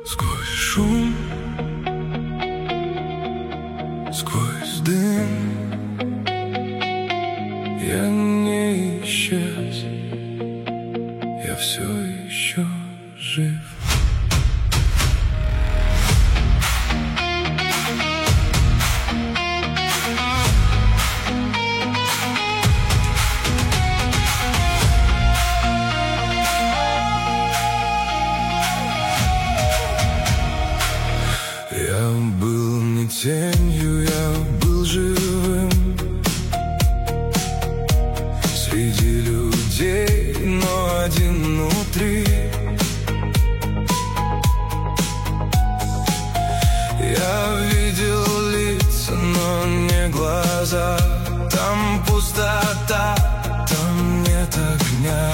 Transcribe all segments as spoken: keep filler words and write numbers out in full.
Сквозь шум, сквозь дым я не исчез, я все еще жив. Я был не тенью, я был живым среди людей, но один внутри. Я видел лица, но не глаза. Там пустота, там нет огня.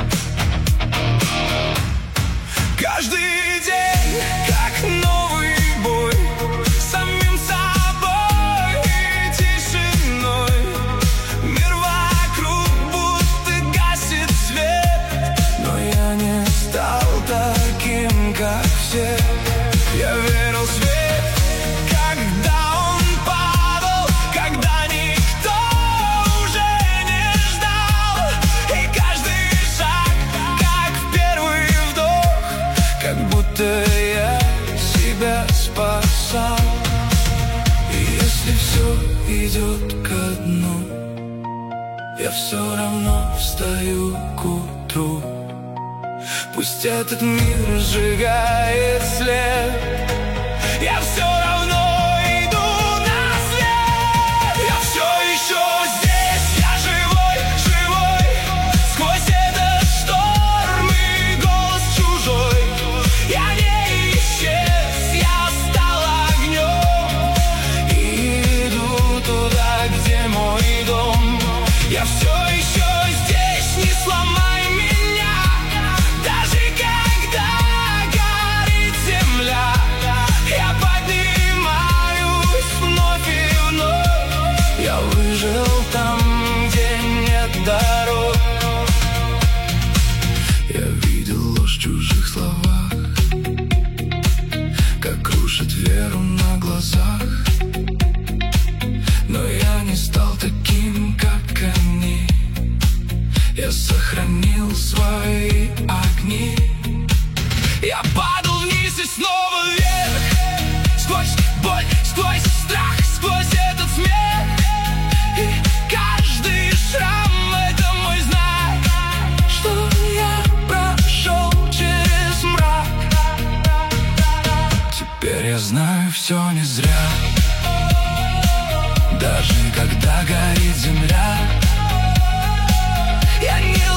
Каждый день как новый бой с самим собой и тишиной. Мир вокруг будто гасит свет, но я не стал таким, как все. Я верил в свет, когда он падал, когда никто уже не ждал. И каждый шаг, как первый вдох, как будто я себя спасал. И если все идет ко дну, я все равно встаю к утру. Пусть этот мир сжигает след, я все равно иду на свет. Я все еще здесь, я живой, живой. Сквозь этот шторм и голос чужой я не исчез, я стал огнем и иду туда, где мой дом. Я все еще здесь, не сломай меня, даже когда горит земля. Я поднимаюсь вновь и вновь, я выжил там, где нет дорог. Я видел ложь в чужих словах, как крушит веру на глазах. Но я не стал таким, как они. Я сохранил свои огни. Я падал вниз и снова вверх, сквозь боль, сквозь страх, сквозь этот смех. И каждый шрам — это мой знак, что я прошел через мрак. Теперь я знаю, все не зря. Даже когда горит земля, я не